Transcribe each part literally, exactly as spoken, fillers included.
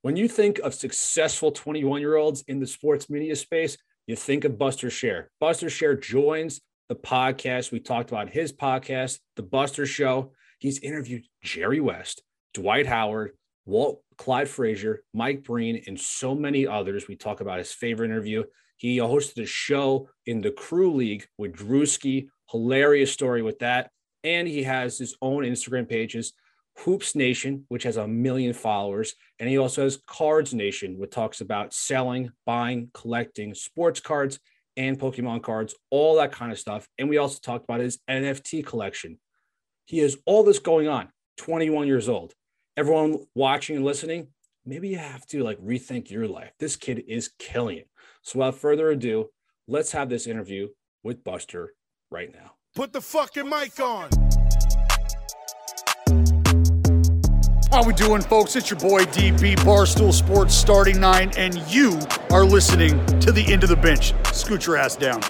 When you think of successful twenty-one-year-olds in the sports media space, you think of Buster Scher. Buster Scher joins the podcast. We talked about his podcast, The Buster Show. He's interviewed Jerry West, Dwight Howard, Walt Clyde Frazier, Mike Breen, and so many others. We talk about his favorite interview. He hosted a show in the Crew League with Drewski. Hilarious story with that. And he has his own Instagram pages, Hoops Nation, which has a million followers. And he also has Cards Nation, which talks about selling, buying, collecting sports cards and Pokemon cards, all that kind of stuff. And we also talked about his N F T collection. He has all this going on, twenty-one years old. Everyone watching and listening, maybe you have to like rethink your life. This kid is killing it. So without further ado, let's have this interview with Buster right now. Put the fucking mic on. How we doing, folks? It's your boy D B, Barstool Sports Starting Nine, and you are listening to the End of the Bench. Scoot your ass down.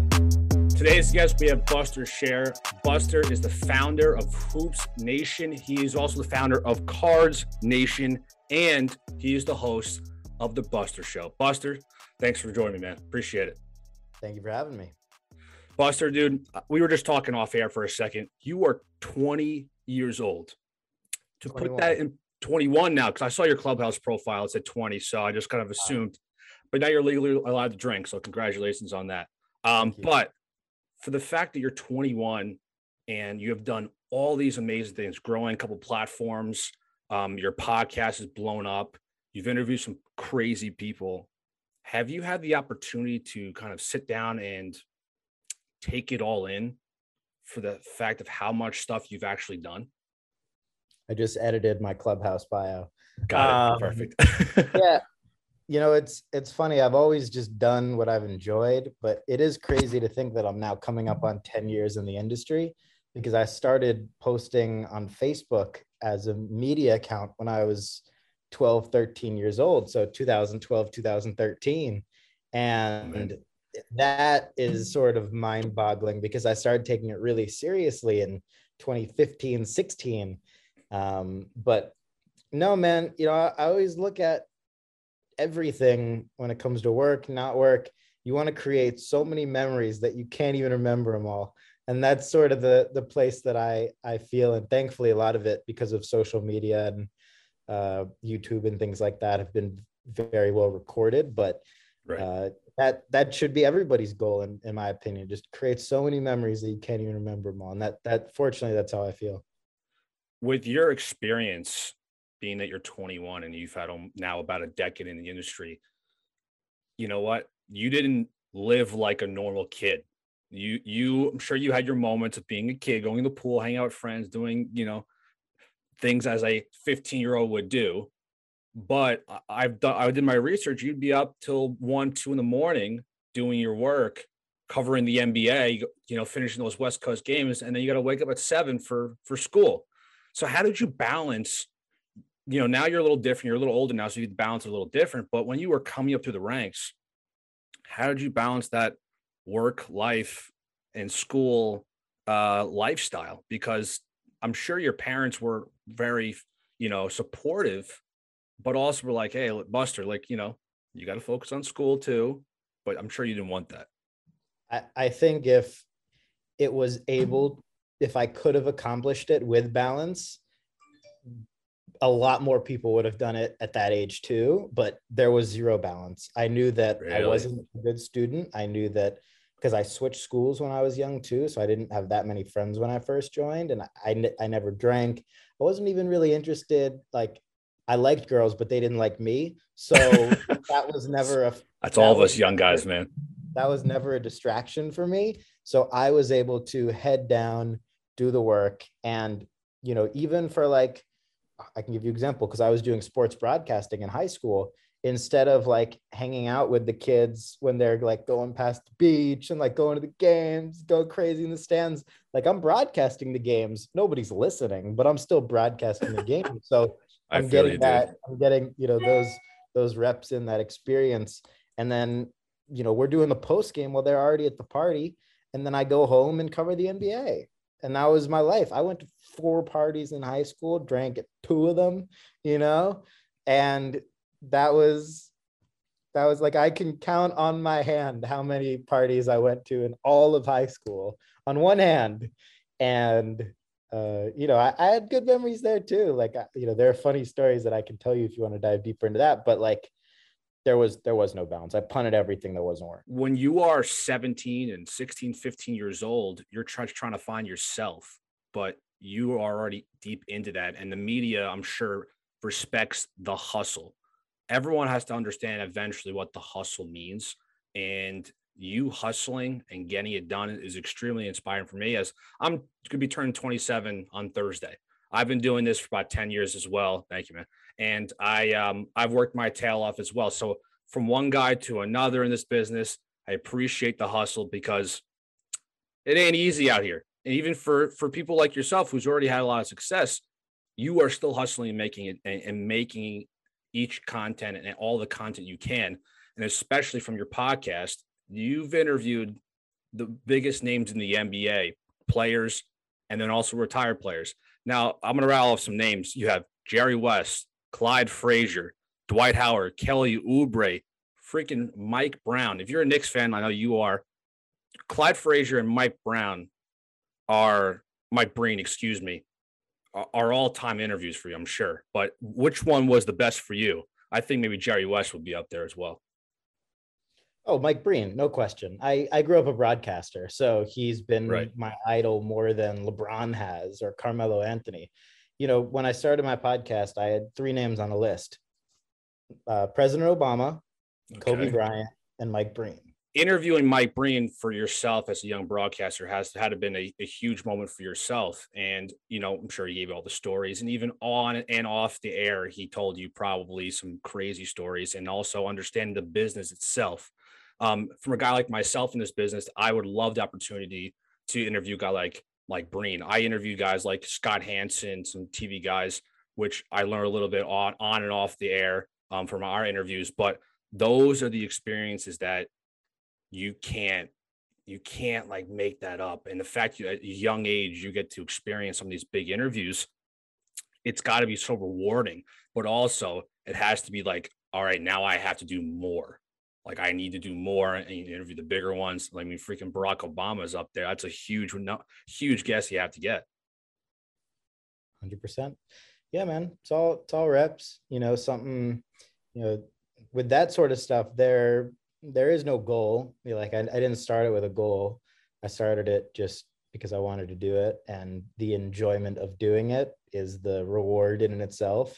Today's guest, we have Buster Scher. Buster is the founder of Hoops Nation. He is also the founder of Cards Nation, and he is the host of The Buster Show. Buster, thanks for joining me, man. Appreciate it. Thank you for having me. Buster, dude, we were just talking off air for a second. You are twenty years old. To twenty-one. Put that in twenty-one now, because I saw your Clubhouse profile, it said twenty, so I just kind of assumed. But now you're legally allowed to drink, so congratulations on that. Um, but for the fact that you're twenty-one and you have done all these amazing things, growing a couple platforms, um, your podcast is blown up, you've interviewed some crazy people. Have you had the opportunity to kind of sit down and take it all in for the fact of how much stuff you've actually done? I just edited my Clubhouse bio. Got it. Um, Perfect. Yeah. You know, it's it's funny. I've always just done what I've enjoyed, but it is crazy to think that I'm now coming up on ten years in the industry, because I started posting on Facebook as a media account when I was twelve, thirteen years old. So two thousand twelve, two thousand thirteen. And that is sort of mind boggling, because I started taking it really seriously in twenty fifteen, sixteen. Um, but no, man, you know, I, I always look at everything when it comes to work, not work. You want to create so many memories that you can't even remember them all. And that's sort of the the place that I, I feel. And thankfully, a lot of it, because of social media and uh, YouTube and things like that, have been very well recorded. But right. uh, that that should be everybody's goal, in, in my opinion. Just create so many memories that you can't even remember them all. And that that fortunately, that's how I feel. With your experience, being that you're twenty-one and you've had now about a decade in the industry, you know what? You didn't live like a normal kid. You, you, I'm sure you had your moments of being a kid, going to the pool, hanging out with friends, doing, you know, things as a fifteen year old would do. But I've done, I did my research. You'd be up till one, two in the morning doing your work, covering the N B A, you know, finishing those West Coast games. And then you got to wake up at seven for, for school. So how did you balance, you know, now you're a little different, you're a little older now, so you balance it a little different. But when you were coming up through the ranks, how did you balance that work life and school uh, lifestyle? Because I'm sure your parents were very, you know, supportive, but also were like, hey, Buster, like, you know, you got to focus on school too. But I'm sure you didn't want that. I, I think if it was able, if I could have accomplished it with balance, a lot more people would have done it at that age too, but there was zero balance. I knew that really? I wasn't a good student. I knew that because I switched schools when I was young too. So I didn't have that many friends when I first joined, and I, I never drank. I wasn't even really interested. Like, I liked girls, but they didn't like me. So that was never a, that's that all of was us young never, guys, man. That was never a distraction for me. So I was able to head down, do the work. And, you know, even for like, I can give you an example, because I was doing sports broadcasting in high school. Instead of like hanging out with the kids when they're like going past the beach and like going to the games, go crazy in the stands, like I'm broadcasting the games. Nobody's listening, but I'm still broadcasting the game. So I'm getting that, dude. I'm getting, you know, those, those reps in, that experience. And then, you know, we're doing the post game while they're already at the party. And then I go home and cover the N B A. And that was my life. I went to four parties in high school, drank at two of them, you know, and that was that was like, I can count on my hand how many parties I went to in all of high school on one hand. And, uh, you know, I, I had good memories there too. Like, you know, there are funny stories that I can tell you if you want to dive deeper into that, but like, there was, there was no bounds. I punted everything that wasn't working. When you are seventeen and sixteen, fifteen years old, you're trying, trying to find yourself, but you are already deep into that. And the media, I'm sure, respects the hustle. Everyone has to understand eventually what the hustle means. And you hustling and getting it done is extremely inspiring for me, as I'm going to be turning twenty-seven on Thursday. I've been doing this for about ten years as well. Thank you, man. And I, um, I've worked my tail off as well. So from one guy to another in this business, I appreciate the hustle, because it ain't easy out here. And even for, for people like yourself, who's already had a lot of success, you are still hustling and making it and, and making each content and all the content you can. And especially from your podcast, you've interviewed the biggest names in the N B A, players, and then also retired players. Now, I'm going to rattle off some names. You have Jerry West, Clyde Frazier, Dwight Howard, Kelly Oubre, freaking Mike Brown. If you're a Knicks fan, I know you are. Clyde Frazier and Mike Brown are, Mike Breen, excuse me, are all-time interviews for you, I'm sure. But which one was the best for you? I think maybe Jerry West would be up there as well. Oh, Mike Breen, no question. I, I grew up a broadcaster, so he's been right. my idol more than LeBron has or Carmelo Anthony. You know, when I started my podcast, I had three names on a list. Uh, President Obama, okay. Kobe Bryant, and Mike Breen. Interviewing Mike Breen for yourself as a young broadcaster has had to been a, a huge moment for yourself. And, you know, I'm sure he gave you all the stories, and even on and off the air, he told you probably some crazy stories, and also understanding the business itself. Um, from a guy like myself in this business, I would love the opportunity to interview a guy like, like Breen. I interview guys like Scott Hansen, some T V guys, which I learned a little bit on, on and off the air um, from our interviews, but those are the experiences that you can't, you can't like make that up. And the fact you at a young age, you get to experience some of these big interviews, it's got to be so rewarding, but also it has to be like, all right, now I have to do more. Like I need to do more and interview the bigger ones. I mean, freaking Barack Obama is up there. That's a huge, huge guess you have to get. one hundred percent. Yeah, man. It's all, it's all reps, you know, something, you know, with that sort of stuff there, there is no goal. Like I, I didn't start it with a goal. I started it just because I wanted to do it. And the enjoyment of doing it is the reward in itself.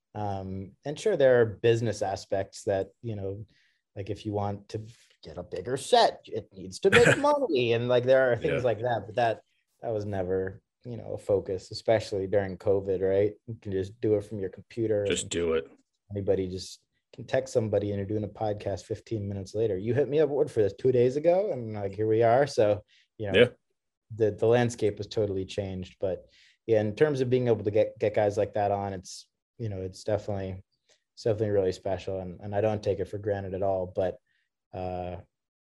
Um, and sure, there are business aspects that, you know, like if you want to get a bigger set, it needs to make money. And like, there are things yeah. like that, but that, that was never, you know, a focus, especially during COVID, right? You can just do it from your computer. Just do it. Anybody just can text somebody and you're doing a podcast fifteen minutes later. You hit me up for this two days ago and like, here we are. So, you know, yeah. the, the landscape has totally changed, but yeah, in terms of being able to get, get guys like that on, it's, you know, it's definitely, it's definitely really special. And, and I don't take it for granted at all, but uh,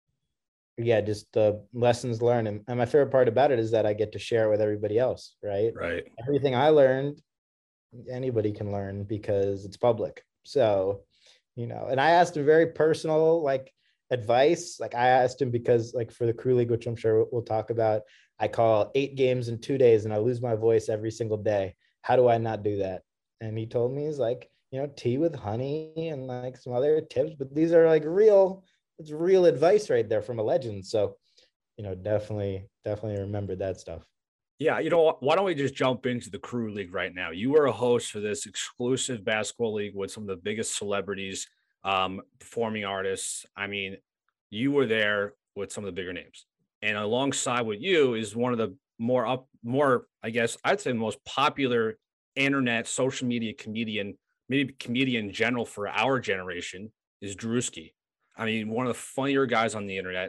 yeah, just the lessons learned. And, and my favorite part about it is that I get to share it with everybody else, right? Right. Everything I learned, anybody can learn because it's public. So, you know, and I asked him very personal, like advice. Like I asked him because like for the Crew League, which I'm sure we'll talk about, I call eight games in two days and I lose my voice every single day. How do I not do that? And he told me, he's like, you know, tea with honey and like some other tips, but these are like real, it's real advice right there from a legend. So, you know, definitely, definitely remember that stuff. Yeah. You know, why don't we just jump into the Crew League right now? You were a host for this exclusive basketball league with some of the biggest celebrities, um, performing artists. I mean, you were there with some of the bigger names, and alongside with you is one of the more up, more, I guess I'd say the most popular internet social media comedian, maybe comedian in general for our generation, is Drewski. I mean, one of the funnier guys on the internet.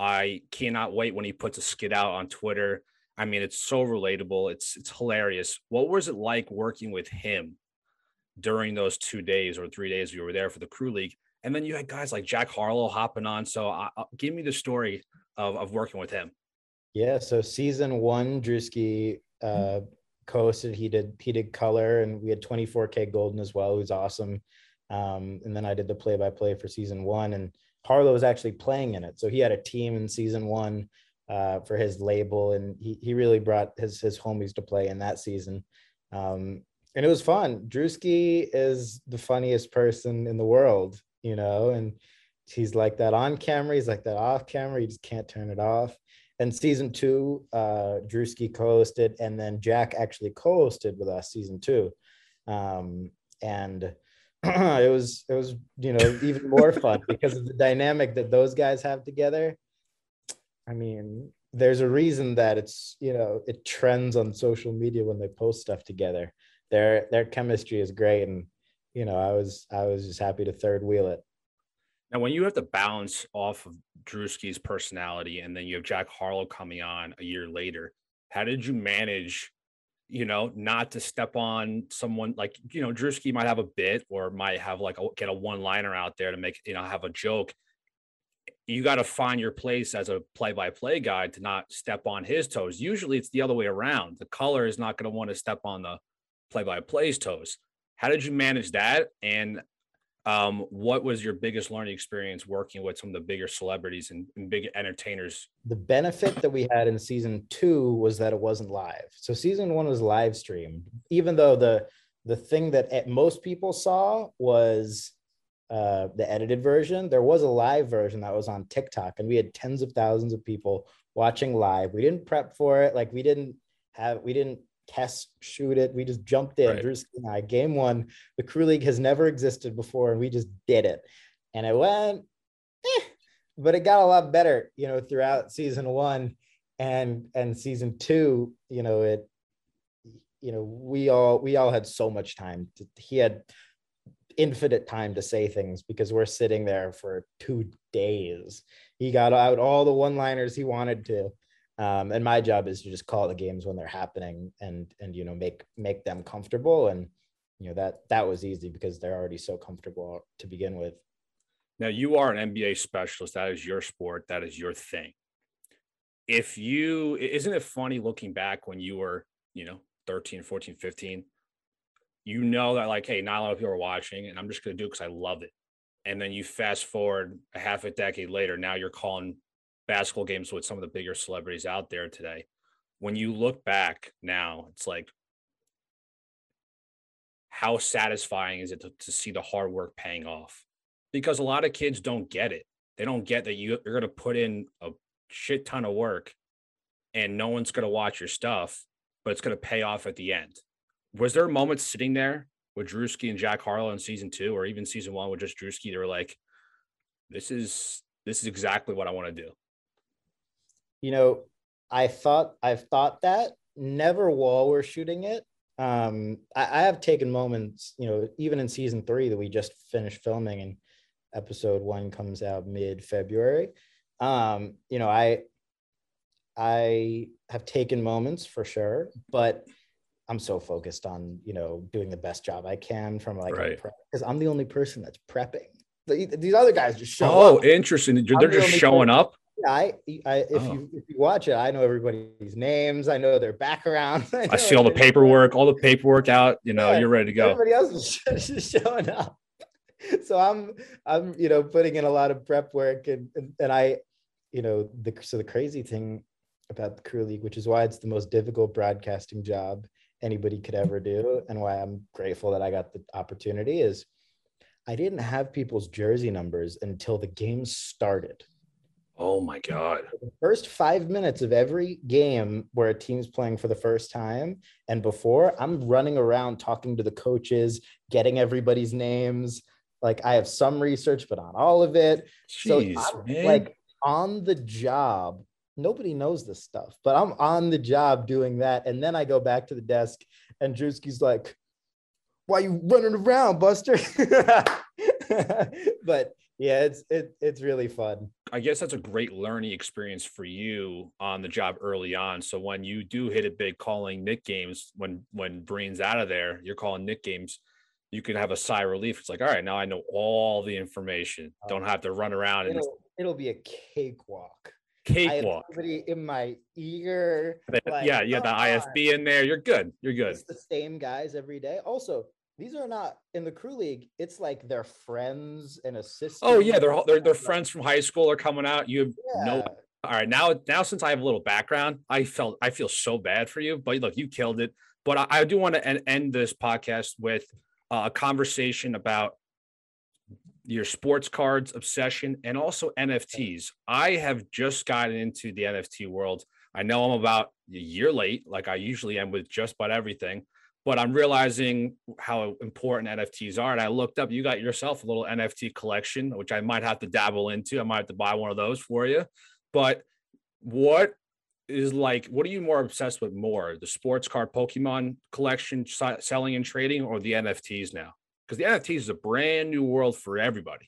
I cannot wait when he puts a skit out on Twitter. I mean, it's so relatable. It's it's hilarious. What was it like working with him during those two days or three days you were there for the Crew League? And then you had guys like Jack Harlow hopping on. So uh, give me the story of, of working with him. Yeah. So season one, Drewski uh, co-hosted. He did he did color, and we had twenty-four K Golden as well. It was awesome. Um, and then I did the play-by-play for season one, and Harlow was actually playing in it. So he had a team in season one uh, for his label, and he he really brought his his homies to play in that season. Um, and it was fun. Drewski is the funniest person in the world, you know, and he's like that on camera. He's like that off camera. You just can't turn it off. And season two, uh, Drewski co-hosted, and then Jack actually co-hosted with us season two. Um, and it was, it was, you know, even more fun because of the dynamic that those guys have together. I mean, there's a reason that it's, you know, it trends on social media when they post stuff together. Their, their chemistry is great. And, you know, I was, I was just happy to third wheel it. Now, when you have to balance off of Drewski's personality and then you have Jack Harlow coming on a year later, how did you manage, you know, not to step on someone like, you know, Drewski might have a bit or might have like a, get a one liner out there to make, you know, have a joke. You got to find your place as a play-by-play guy to not step on his toes. Usually it's the other way around. The color is not going to want to step on the play-by-play's toes. How did you manage that? And um, what was your biggest learning experience working with some of the bigger celebrities and, and big entertainers? The benefit that we had in season two was that it wasn't live. So season one was live streamed, even though the, the thing that most people saw was uh, the edited version. There was a live version that was on TikTok, and we had tens of thousands of people watching live. We didn't prep for it. Like we didn't have, we didn't test shoot it. We just jumped in. Right. Drewski and I, game one, the Crew League has never existed before, and we just did it. And it went, eh, but it got a lot better, you know, throughout season one and and season two. You know, it, you know, we all we all had so much time. To, he had infinite time to say things because we're sitting there for two days. He got out all the one-liners he wanted to. Um, and my job is to just call the games when they're happening and, and, you know, make, make them comfortable. And, you know, that, that was easy because they're already so comfortable to begin with. Now you are an N B A specialist. That is your sport. That is your thing. If you, isn't it funny looking back when you were, you know, thirteen, fourteen, fifteen, you know that like, hey, not a lot of people are watching and I'm just going to do it because I love it. And then you fast forward a half a decade later, now you're calling basketball games with some of the bigger celebrities out there today. When you look back now, it's like, how satisfying is it to, to see the hard work paying off? Because a lot of kids don't get it. They don't get that you, you're going to put in a shit ton of work and no one's going to watch your stuff, but it's going to pay off at the end. Was there moments sitting there with Drewski and Jack Harlow in season two, or even season one with just Drewski, they were like, this is, this is exactly what I want to do? You know, I thought, I've thought that never while we're shooting it. Um, I, I have taken moments, you know, even in season three that we just finished filming and episode one comes out mid-February. Um, you know, I, I have taken moments for sure, but I'm so focused on, you know, doing the best job I can from like, right. Because I'm the only person that's prepping. These other guys just show oh, up. Oh, interesting. They're I'm just the showing person. up. Yeah, I, I if oh. you if you watch it, I know everybody's names. I know their backgrounds. I, I see all the paperwork, all the paperwork out. You know, yeah, you're ready to go. Everybody else is just showing up. So I'm I'm you know putting in a lot of prep work, and and, and I, you know, the so the crazy thing about the Crew League, which is why it's the most difficult broadcasting job anybody could ever do, and why I'm grateful that I got the opportunity, is I didn't have people's jersey numbers until the game started. Oh my God. The first five minutes of every game where a team's playing for the first time and before, I'm running around talking to the coaches, getting everybody's names. Like I have some research, but not all of it. Jeez, so I'm man. like on the job. Nobody knows this stuff, but I'm on the job doing that. And then I go back to the desk and Drewski's like, why are you running around, Buster? But yeah, it's it, it's really fun. I guess that's a great learning experience for you on the job early on. So when you do hit it big calling Knick games, when when Breen's out of there, you're calling Knick games, you can have a sigh of relief. It's like, all right, now I know all the information. Don't have to run around. It'll, and it'll be a cakewalk. Cakewalk. Somebody in my ear. Like, yeah, you got the I F B in there. You're good. You're good. It's the same guys every day. Also, these are not in the crew league. It's like their friends and assistants. Oh yeah, they're they're they're friends from high school are coming out. You have Yeah. no. All right, now now since I have a little background, I felt I feel so bad for you. But look, you killed it. But I, I do want to end, end this podcast with uh, a conversation about your sports cards obsession and also N F Ts. I have just gotten into the N F T world. I know I'm about a year late, like I usually am with just about everything, but I'm realizing how important N F Ts are. And I looked up, you got yourself a little N F T collection, which I might have to dabble into. I might have to buy one of those for you. But what is like, what are you more obsessed with more? The sports card Pokemon collection selling and trading, or the N F Ts now? Because the N F Ts is a brand new world for everybody.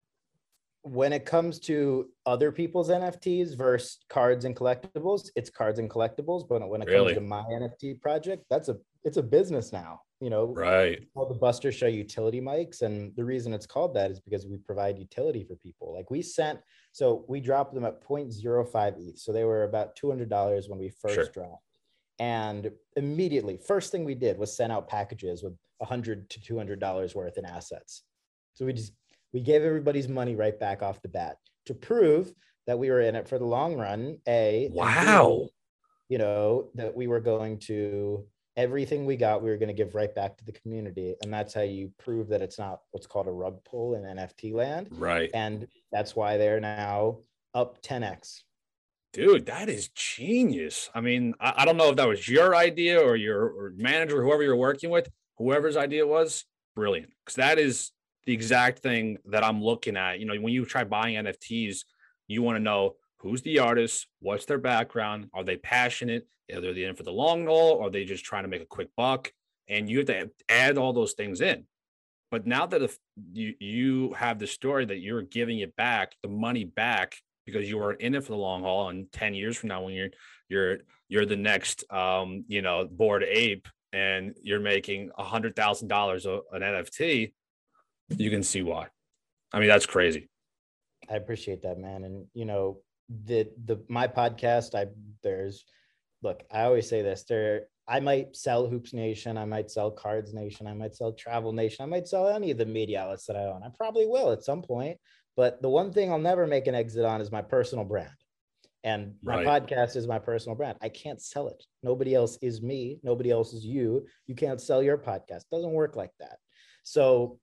When it comes to other people's N F Ts versus cards and collectibles, it's cards and collectibles. But when it Really? comes to my N F T project, that's a it's a business now. You know, Right. It's called the Buster Show utility mics, and the reason it's called that is because we provide utility for people. Like we sent, so we dropped them at zero point zero five E T H, so they were about two hundred dollars when we first Sure. dropped. And immediately, first thing we did was send out packages with one hundred to two hundred dollars worth in assets. So we just we gave everybody's money right back off the bat to prove that we were in it for the long run. A, and Wow. B, you know, that we were going to, everything we got, we were going to give right back to the community. And that's how you prove that it's not what's called a rug pull in N F T land. Right. And that's why they're now up ten X. Dude, that is genius. I mean, I, I don't know if that was your idea or your or manager, whoever you're working with, whoever's idea it was, brilliant. Because that is the exact thing that I'm looking at. You know, when you try buying N F Ts, you want to know who's the artist, what's their background, are they passionate, are they in for the long haul, or are they just trying to make a quick buck? And you have to add all those things in. But now that if you you have the story that you're giving it back, the money back, because you were in it for the long haul, and ten years from now, when you're you're you're the next um, you know, Bored Ape, and you're making a hundred thousand dollars an N F T, you can see why. I mean, that's crazy. I appreciate that, man. And you know, the the my podcast, I there's look, I always say this, there I might sell Hoops Nation, I might sell Cards Nation, I might sell Travel Nation, I might sell any of the media outlets that I own. I probably will at some point. But the one thing I'll never make an exit on is my personal brand. And my Right. podcast is my personal brand. I can't sell it. Nobody else is me. Nobody else is you. You can't sell your podcast. It doesn't work like that. So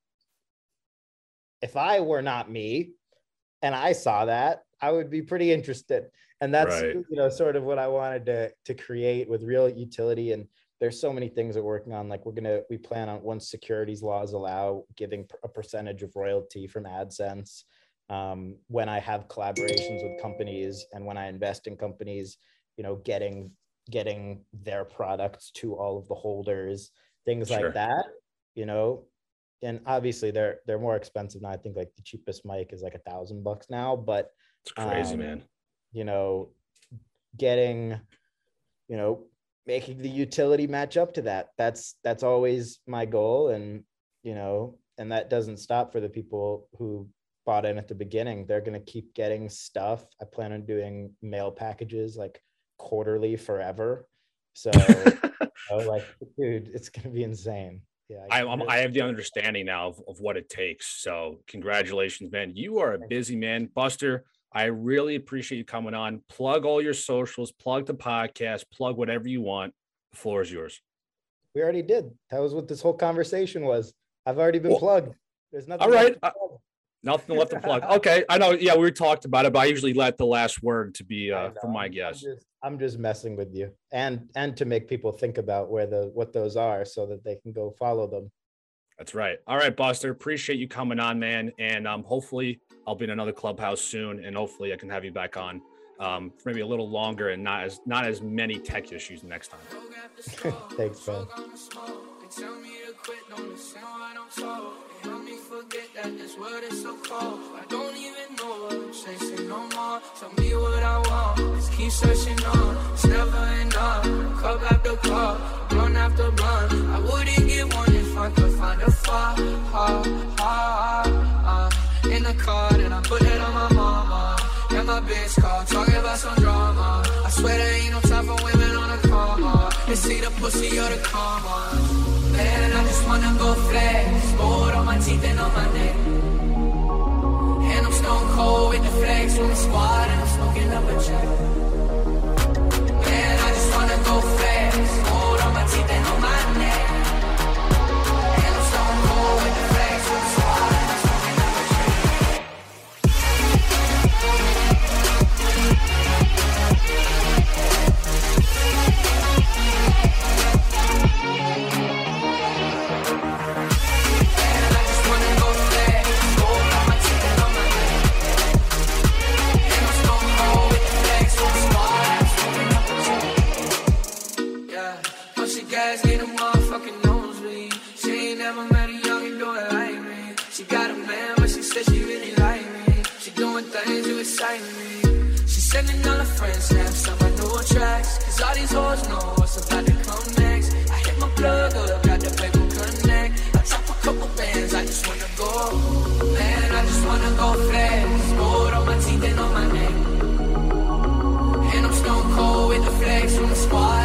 if I were not me and I saw that, I would be pretty interested. And that's, Right. you know, sort of what I wanted to, to create with real utility. And there's so many things we're working on. Like we're going to, we plan on, once securities laws allow, giving a percentage of royalty from AdSense. Um, when I have collaborations with companies and when I invest in companies, you know, getting, getting their products to all of the holders, things Sure. like that, you know. And obviously they're, they're more expensive now. I think like the cheapest mic is like a thousand bucks now, but It's crazy, um, man. you know, getting, you know, making the utility match up to that. That's, that's always my goal. And, you know, and that doesn't stop for the people who bought in at the beginning. They're going to keep getting stuff. I plan on doing mail packages like quarterly forever. So, you know, like, dude, it's going to be insane. Yeah. I, I'm, I have the understanding now of, of what it takes. So congratulations, man. You are a busy man. Buster, I really appreciate you coming on. Plug all your socials, plug the podcast, plug whatever you want. The floor is yours. We already did. That was what this whole conversation was. I've already been Well, plugged. There's nothing. all left right. to Uh, plug. Nothing left to plug. Okay. I know. Yeah, we talked about it, but I usually let the last word to be I uh, know. for my I'm guest. just, I'm just messing with you, and and to make people think about where the what those are, so that they can go follow them. That's right. All right, Buster. Appreciate you coming on, man. And um, hopefully I'll be in another clubhouse soon, and hopefully I can have you back on um, for maybe a little longer and not as not as many tech issues next time. Thanks, man. Tell me to quit, don't listen what I'm told. They help me forget that this world is so cold. I don't even know what I'm chasing no more. Tell me what I want, just keep searching on. It's never enough, cup after cup, blunt after blunt. I wouldn't get one if I could find a far, ha, ha, ha. In the car, and I put it on my mama. And my bitch call, talking about some drama. I swear there ain't no time for women on a coma. It's either pussy or the karma. Man, I just wanna go flex, gold on my teeth and on my neck. And I'm stone cold with the flex from the squad, and I'm smoking up a check. Man, I just wanna go flex, gold on my teeth and on my neck. And I'm stone cold with the flex from the squad, and I'm smoking up a check. Gas, get a motherfucking nosebleed. She ain't never met a youngin' do it like me. She got a man, but she said she really like me. She doing things to excite me. She sending all her friends snaps on my new tracks, cause all these hoes know what's about to come next. I hit my plug up, got the paper connect. I drop a couple bands, I just wanna go. Man, I just wanna go flex, gold on my teeth and on my neck. And I'm stone cold with the flex from the squad.